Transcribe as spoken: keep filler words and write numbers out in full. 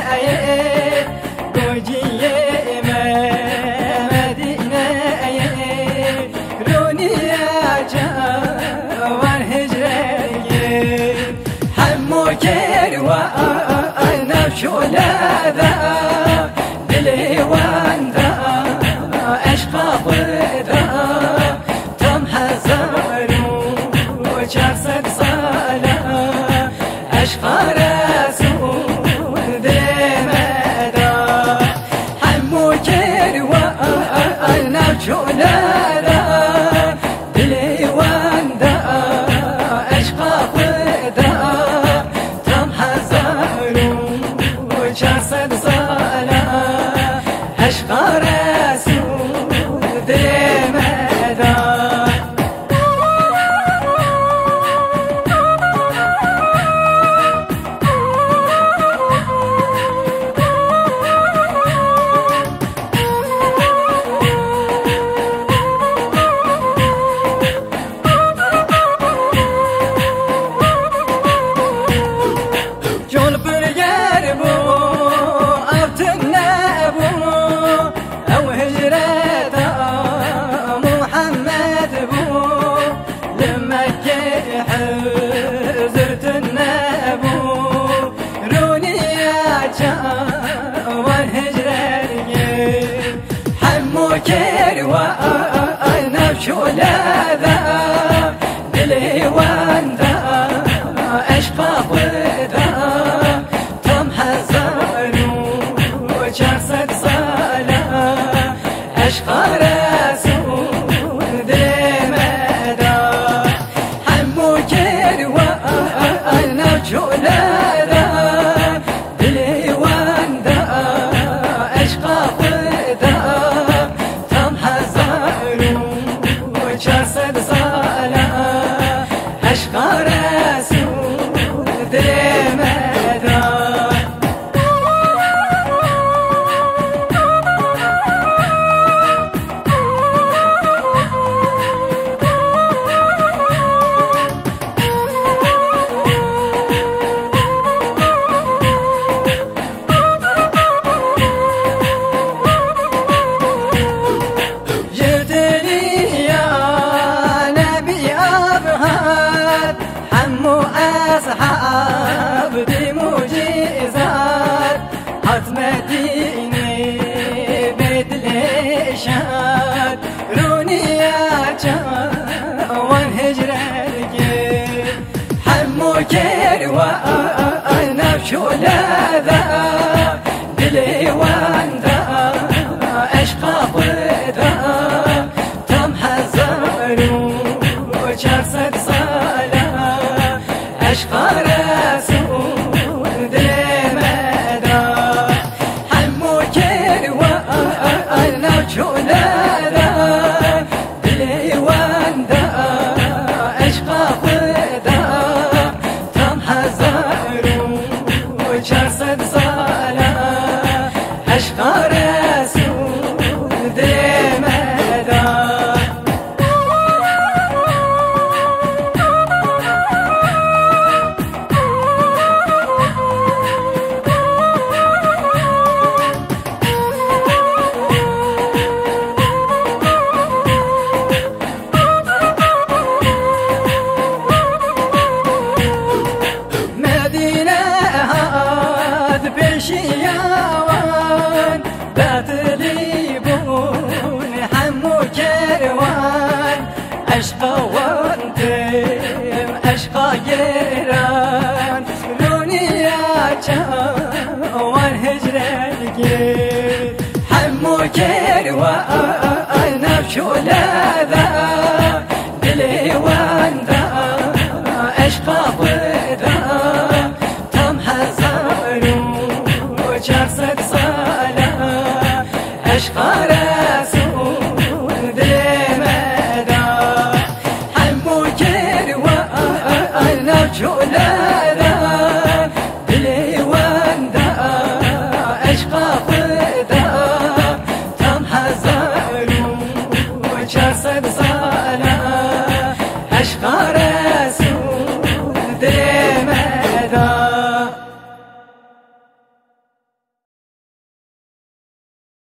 شولا ذا دليوان ذا أشقى ضدا تم هزارو وشرصد صالة أشقى رسول دمدا حمو كروا أنا شولا ذا دليوان ذا أشقى ضدا تم هزارو شرصد صالة أشقى رسول دمدا زرت النبو روني والهجرة حمو كروا أنا شولا ذا دليوان ذا أشقى ضدا تم هزارو وشرصد صالة أشقى رسول دمدا شولا ذا دليوان ذا أشقى ضدا تم هزارو وشرصد صالة أشقى رسول دمدا أصحاب دي معجزات حتمديني بيت الإشهاد روني يا جوان هجرة الجيل حمو كروا أنا بشولا ذا دليوان ذا أشقى ضدا تم هزارو وشرصد صالة أشقى رسول دمدا حمو كروا أنا شولا ذا دليوان ذا أشقى ضدا تم هزارو وشرصد صالة أشقى رسول دمدا شياوان باتليبون حمو كروان أشقى وانتم أشقى جيران روني يا جوان هجرة الجيل حمو كروان أنا بشولا ذا دليوان ذا أشقى ضدا تم هزارو شرصد صالة أشقى رسول دمدا حمو كروا أنا شولا ذا دليوان ذا أشقى ضدا تم هزارو شرصد صالة أشقى